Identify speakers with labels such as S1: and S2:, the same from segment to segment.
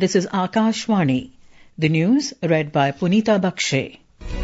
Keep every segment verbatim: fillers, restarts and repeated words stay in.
S1: This is Akashvani. The news read by Punita Bakshe.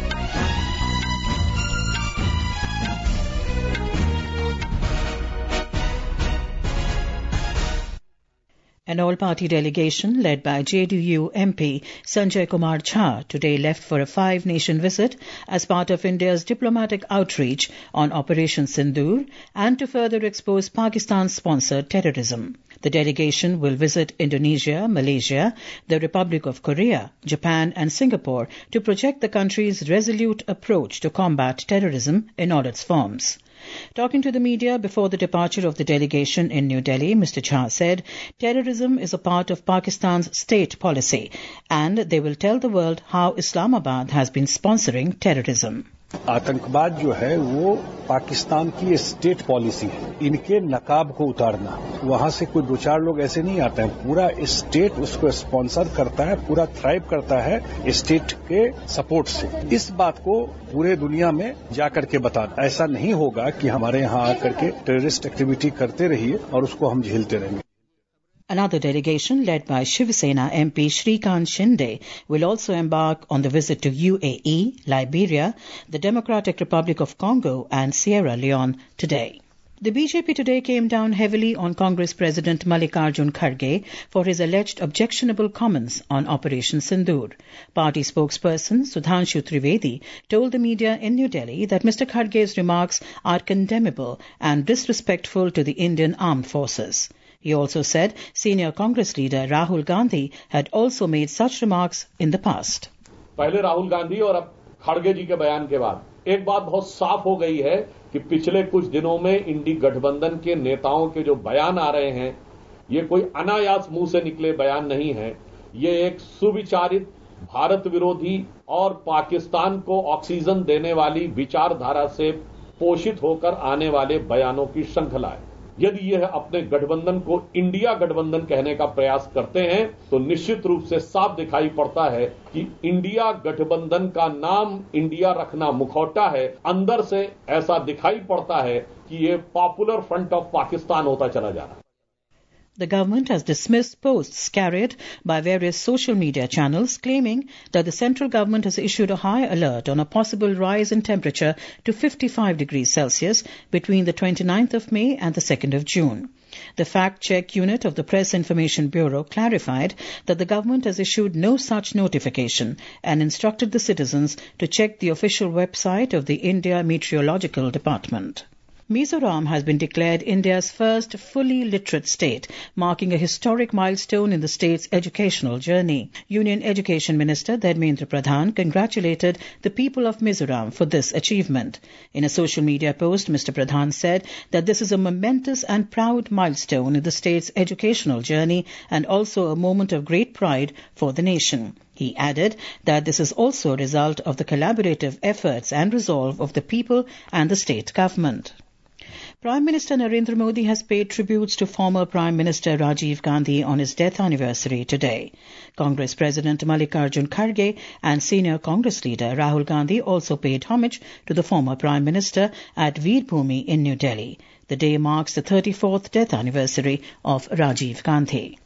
S1: An all-party delegation led by J D U M P Sanjay Kumar Jha today left for a five-nation visit as part of India's diplomatic outreach on Operation Sindoor and to further expose Pakistan-sponsored terrorism. The delegation will visit Indonesia, Malaysia, the Republic of Korea, Japan and Singapore to project the country's resolute approach to combat terrorism in all its forms. Talking to the media before the departure of the delegation in New Delhi, Mister Jha said, terrorism is a part of Pakistan's state policy and they will tell the world how Islamabad has been sponsoring terrorism.
S2: आतंकवाद जो है वो पाकिस्तान की state policy है. इनके नकाब को उतारना, वहां से कोई दो चार लोग ऐसे नहीं आते हैं. पूरा स्टेट उसको स्पॉन्सर करता है, पूरा थ्राइव करता है स्टेट के सपोर्ट से. इस बात को पूरे दुनिया में जाकर के बताना. ऐसा नहीं होगा कि हमारे यहां आकर के टेररिस्ट एक्टिविटी करते रहिए और उसको हम झेलते रहेंगे.
S1: Another delegation led by Shiv Sena M P Shrikant Shinde will also embark on the visit to U A E, Liberia, the Democratic Republic of Congo and Sierra Leone today. The B J P today came down heavily on Congress President Mallikarjun Kharge for his alleged objectionable comments on Operation Sindoor. Party spokesperson Sudhanshu Trivedi told the media in New Delhi that Mister Kharge's remarks are condemnable and disrespectful to the Indian Armed Forces. He also said senior Congress leader Rahul Gandhi had also made such remarks in the past.
S3: पहले राहुल गांधी और अब खड़गे जी के बयान के बाद एक बात बहुत साफ हो गई है कि पिछले कुछ दिनों में इंडी गठबंधन के नेताओं के जो बयान आ रहे हैं, ये कोई अनायास मुंह से निकले बयान नहीं है. ये एक सुविचारित, भारत विरोधी और पाकिस्तान को ऑक्सीजन देने वाली विचारधारा से पोषित होकर आने वाले बयानों की श्रृंखला है. यदि यह अपने गठबंधन को इंडिया गठबंधन कहने का प्रयास करते हैं तो निश्चित रूप से साफ दिखाई पड़ता है कि इंडिया गठबंधन का नाम इंडिया रखना मुखौटा है. अंदर से ऐसा दिखाई पड़ता है कि ये पॉपुलर फ्रंट ऑफ पाकिस्तान होता चला जा रहा है.
S1: The government has dismissed posts carried by various social media channels claiming that the central government has issued a high alert on a possible rise in temperature to fifty-five degrees Celsius between the twenty-ninth of May and the second of June. The fact-check unit of the Press Information Bureau clarified that the government has issued no such notification and instructed the citizens to check the official website of the India Meteorological Department. Mizoram has been declared India's first fully literate state, marking a historic milestone in the state's educational journey. Union Education Minister Dharmendra Pradhan congratulated the people of Mizoram for this achievement. In a social media post, Mister Pradhan said that this is a momentous and proud milestone in the state's educational journey and also a moment of great pride for the nation. He added that this is also a result of the collaborative efforts and resolve of the people and the state government. Prime Minister Narendra Modi has paid tributes to former Prime Minister Rajiv Gandhi on his death anniversary today. Congress President Mallikarjun Kharge and senior Congress leader Rahul Gandhi also paid homage to the former Prime Minister at Veer Bhoomi in New Delhi. The day marks the thirty-fourth death anniversary of Rajiv Gandhi.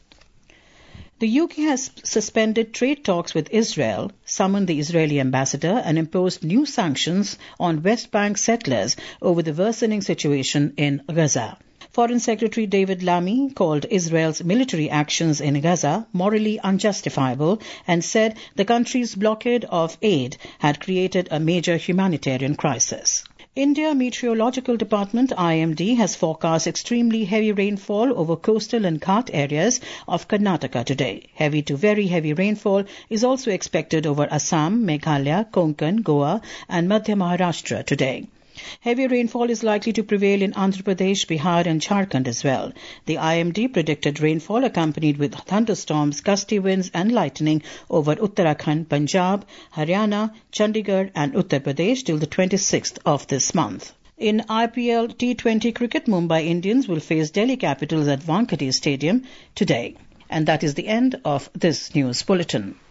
S1: The U K has suspended trade talks with Israel, summoned the Israeli ambassador and imposed new sanctions on West Bank settlers over the worsening situation in Gaza. Foreign Secretary David Lammy called Israel's military actions in Gaza morally unjustifiable and said the country's blockade of aid had created a major humanitarian crisis. India Meteorological Department I M D has forecast extremely heavy rainfall over coastal and Ghat areas of Karnataka today. Heavy to very heavy rainfall is also expected over Assam, Meghalaya, Konkan, Goa and Madhya Maharashtra today. Heavy rainfall is likely to prevail in Andhra Pradesh, Bihar and Jharkhand as well. The I M D predicted rainfall accompanied with thunderstorms, gusty winds and lightning over Uttarakhand, Punjab, Haryana, Chandigarh and Uttar Pradesh till the twenty-sixth of this month. In I P L T twenty cricket, Mumbai Indians will face Delhi Capitals at Wankhede Stadium today. And that is the end of this news bulletin.